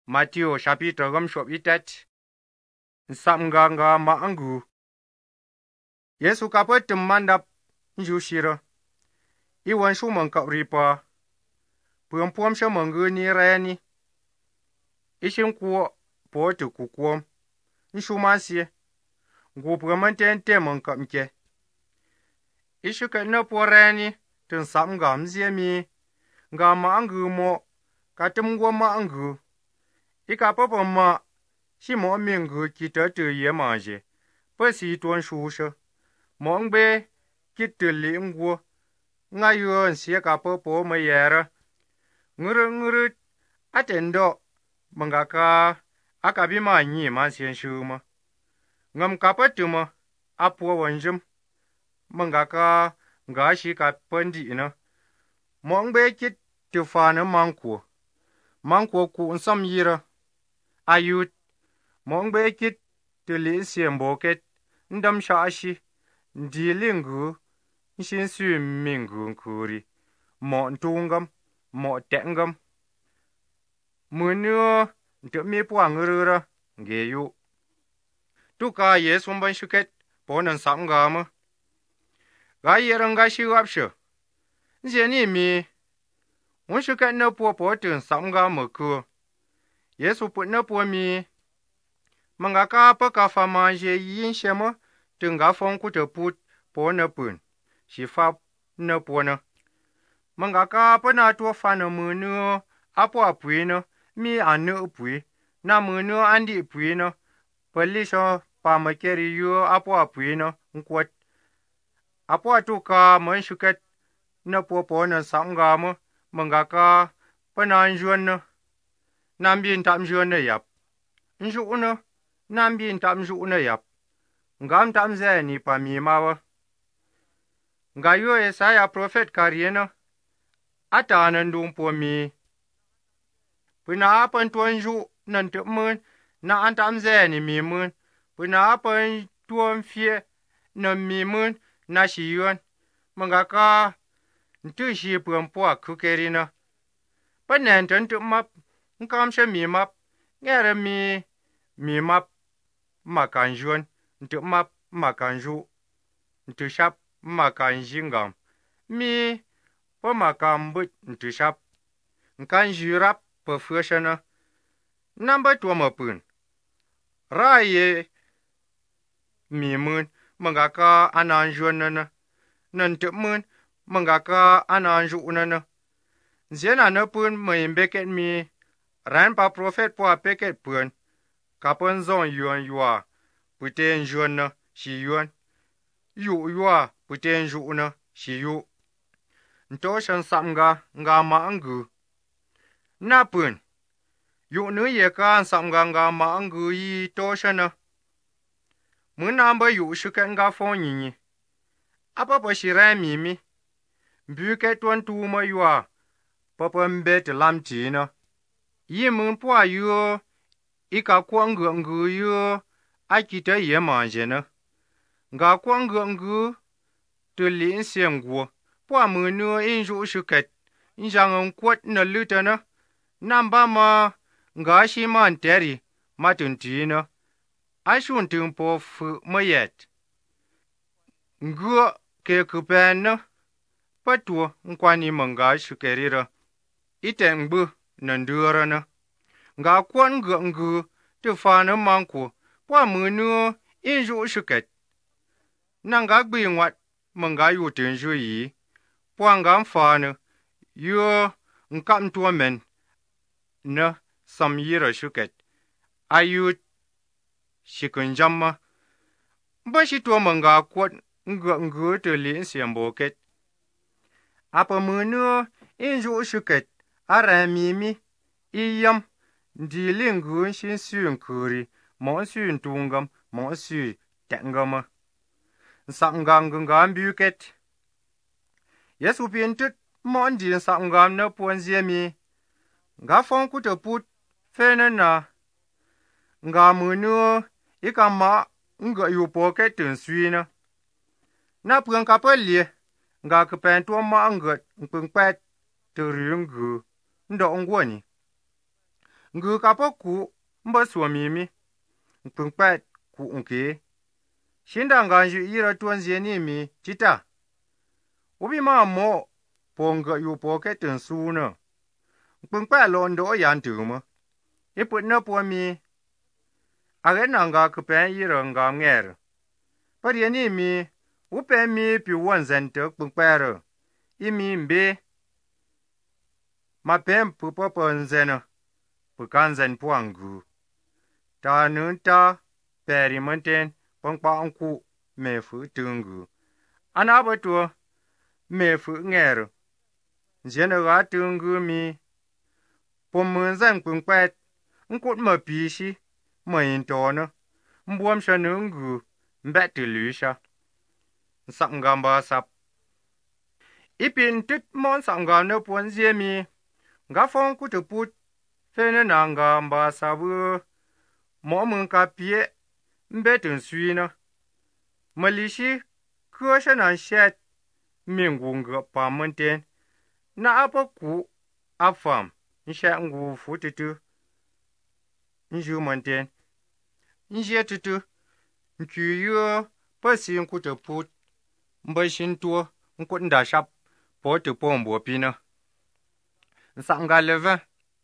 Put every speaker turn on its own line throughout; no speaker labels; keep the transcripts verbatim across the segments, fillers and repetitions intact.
Matthew chapitre gom shop itet. Nsam nga nga ma angu. Yesu kapo tim mandap nju shira. Iwan shu man kap ripa. Puam puam sha mangu ni rani. Ishin kuwa po tu kukuam. Nshu mansi. Ngu puam ten te man kap nke. Ishu ka na po rani. Tun sam nga mzie mi. Nga ma angu mo. Katim ngwa ma angu. Ika papa ma shi mo mingu kita tu ye manje. Pa si tuan shusha. Mo ngbe kita li ngwo. Nga yu nsiya ka papa ma yera. Nguru nguru atendo. Manga ka akabi ma nyi ma siyan shuma. Ngam ka patuma apwa wanjim. Manga ka nga shi ka pandi ina. Mo ngbe kit tufana manko. Manko ku nsam yira. Ayut, mongbe kit tuli siemboket, ndam shashi, ndilingu, nshinsu mingu nkuri, mo ntungam, mo tengam. Munyo, ntumi ngurura, ngeyu. Tuka yesu mban shuket, ponan samgama. Gayeranga shiwapsho. Nzeni mi, unshuket na po potun samgama ku. Yesu put na po mi. Manga ka pa ka fa manje yin shema. Tunga fong kuta put po na pun. Shifa na po na. Manga ka pa na to fa na munu. Apo apui na. Mi anu upui. Na munu andi upui na. Palisho pa makeri yu apo apui na. Nkwat. Apo atuka man shuket na po po na samgama. Manga ka pa na njuan na. Nambi ntam juan na yap. Nju na. Nambi ntam ju na yap. Ngam tam ze ni pa mi mawa. Nga yo Esaya profet kariena. Ata nandung po mi. Puna apan tuan ju nantup mun. Na antam ze ni mi mun. Puna apan tuan fie na mi mun. Na shi yuan. Mga ka ntu shi puan po kukerina. Panen tentup map. Nkam she mi map. Ngere mi. Mi map. Makanjuan. Ntup map. Makanju. Ntu shap. Makanjingam. Mi. Pa makambut. Ntu shap. Nkanjurap. Pa fushana. Namba tuwa mapun. Raye. Mi mun. Mga ka ananjuan nana. Nantup mun. Mga ka ananju nana. Zena na pun mayimbeket mi. Ran pa profet po apeket pun. Kapon zon yuan yua. Puten juan na. Si yuan. Yu yua. Puten ju na. Si yu. Nto shan samga. Nga ma angu. Na pun. Yu nu ye ka samga nga ma angu yi to shana. Munamba yu shuket nga fon nyinyi. Apa pa shirai mimi. Mbuket tuan tuuma yua. Papa mbet lamti na. Yi mun po yu. Ika kwa ngu ngu yu. Akita ye manje na. Nga kwa ngu ngu. Tuli nsi ngu. Po munu inju shuket. Njang nkwat na luta na. Namba ma. Nga shi man teri. Matunti na. Ashun tumpo fu mayet. Ngu ke kupen na. Patu nkwani manga shukerira. Ite ngbu nandura na. Nga kwa ngu ngu. Tufana manko. Po munu inju shuket. Nanga gbi nwat. Manga yu tenju yi. Po nga mfana. Yu nkam tuwa men. Na samyira shuket. Ayut. Shikunjama. Bashi tuwa manga kwa ngu ngu tuli nsiamboket. Apa munu inju shuket. Ara mimi. Iyam. Ndilingu nshinsu nkuri. Monsu ntungam. Monsu tengama. Nsangam nga mbuket. Yesu pintit. Mondi nsangam na ponzie mi. Nga fon kuta put. Fene na. Nga munu. Ika ma. Nga yu poket nswina. Na pung kapalie. Nga kepentua ma ngat. Mpung pet. Turi ngu. Ndo ngwani. ngu ka po ku mba suwa mi mi pungpet ku nke shinda nga ju ira tuan zie ni mi chita ubi ma mo po nga yu po ke tun su na pungpet lo ndo yan tu mo iput na po mi are na nga ku pen ira nga nger pa rie ni mi u pe mi pi won zen te pungpet i mi mbe ma pem pu po po nzena pu kan zen pu angu ta nun ta peri monten pong pa ku me fu tungu ana ba tu me fu nger jena ga tungu mi po mun zen pungpet nkut ma pi shi ma yin to na mbuam sha nungu mbet tu lusha sak ngamba sap ipin tit mon sak ngam no pon zie mi nga fong ku tu put fe na na ngamba sabu mo mun ka pie mbetun sui na malishi ko sha na shet min gunga pa monten na apa ku afam nsha ngu fututu nju monten nje tutu nkuyo pasin ku tu put mbashin tuo nkut nda shap po tu po mbo pina nsanga leva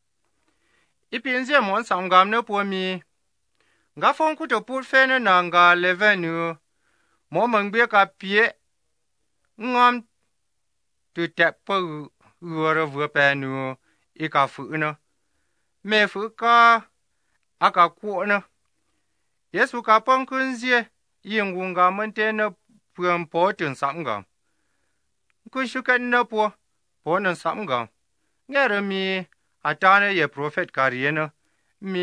ipin zie mon sangam no po mi nga fong ku to put fe na nga leva nu mo mang be ka pie ngam tu te po ro vo pe nu i ka fu na me fu ka aka ku na yesu ka pong kun zie yin gunga mon te na puan po tun samgam ku shukan na po po na samgam ngere mi atane ye prophet kariena mi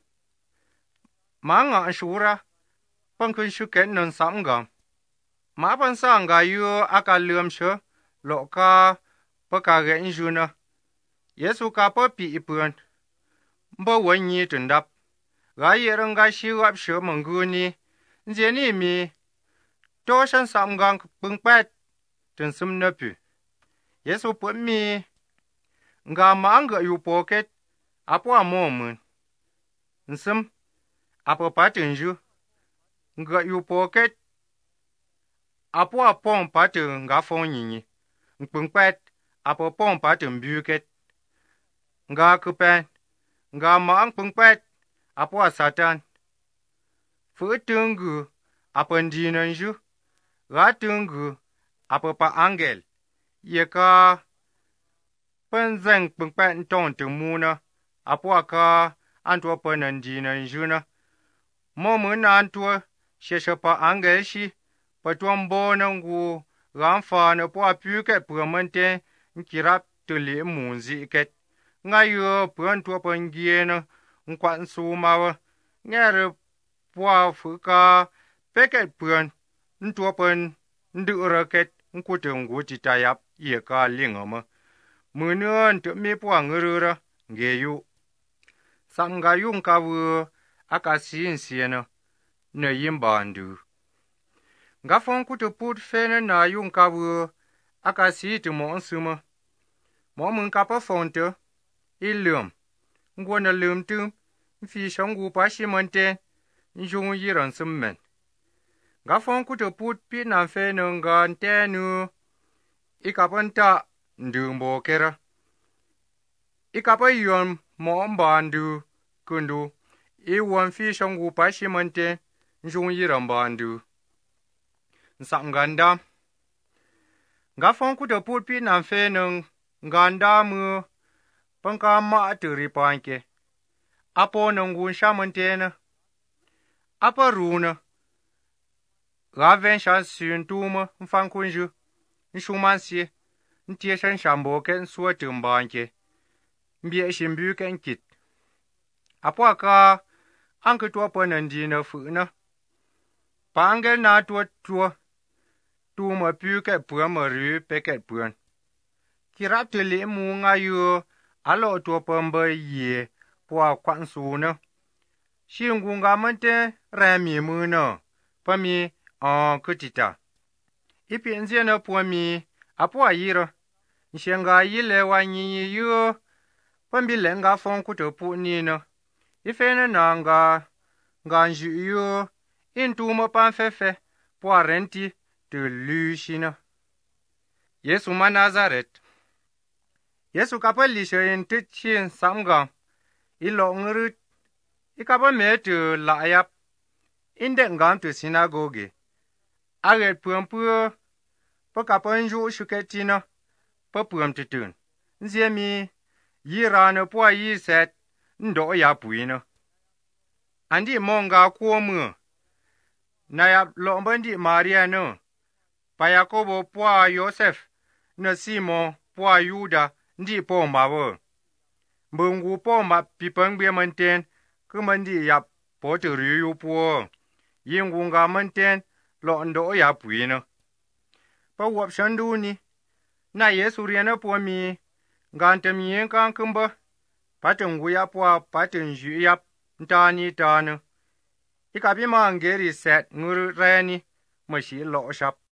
manga shura pong kun shukan na samgam ma pan sanga yu aka lum sho lo ka pa ka ge injuna yesu ka po pi ipun mbo wonyi tundap ga yerang ga shi wap sho manguni nje ni mi to shan samgang pungpet tun sum na pu yesu po mi nga manga yu pocket apo amomun nsum apo patin ju nga yu pocket apo apon patin nga fon nyinyi pungpet apo pon patin buket nga kupen nga ma pungpet apo satan fu tungu apo ndinan ju ga tungu apo pa angel ye ka penzeng pungpet ton tu muna apo ka anto pa nan dinan ju na mo mun nan to sheshe pa angel shi pa tombo nangu ramfa na po apuke puramente nkirap to le munzi ket ngayo pran to pa ngiena nkwan su mawa ngere po fuka peket pran nto pan ndu raket nkutungu titayap ye ka lingama munon to me po ngurura ngeyu sanga yung kawu aka sin siena na yimbandu nga fon ku to put fene na yung kawu aka si to mo nsuma mo mun ka pa fonte ilum ngona lum tum fi shangu pa shimonte njung yiran summen nga fon ku to put pi na fene nga ntenu ikapanta ndumbo kera ikapa yon mo mbandu kundu i won fi shangu pa shimonte njung yiran bandu nsanganda nga fon ku to put pi na fene nganda mu panka ma aturi panke apo nangun shamontena apa runa raven sha syntuma mfankunju nshumansi ntie shan shambo ken suwa tumbanke mbie shimbu ken kit apo aka anke to pa nandina funa pangel na to to tu ma pu ke pu ma ru pe ke puan kirap te le mu nga yu alo to pa mba ye po kwan su na shingunga mante rami mu na pa mi a kutita ipi nzie na po mi apo ayira nshenga yile wa nyi yu Pân bi lệnh ngà phong cụ tử phụ ni nè. I phê nè nà ngà ngà nju yu in tu mơ pan phê phê bùa renti từ lü shi nè. Yesu ma Nazareth. Yesu kapă li shơ in tít chin sam gang. I lo ngırıt. I kapă mê từ lạ yap. In dẹn ngam từ sinagoge. A ghét pương pưa. Pơ kapă nju shu kê chi nè. Pơ pương tì tưn. Nzie mi. Yi ra nè bùa yi set. Ndo ya bùi nè. Andi monga kuo mưa. Na yap lo mbandi Maria nè. Pa Yakobo bùa Yosef. Nè Simon bùa Yuda. Ndi po ma vơ. Mbungu po ma pipeng bia menten. Cứ mandi yap po tử ryu yu po. Yin wunga menten. Lo ndo ya bùi nè. Pa wap shandu ni. Na Yesu riêng po mi. Ngan tem yin kan kumba. Pateng wuya po pateng yu yap. Nta ni ta nè. Ikapi ma ngeri set ngur reni. Mashi lo shap.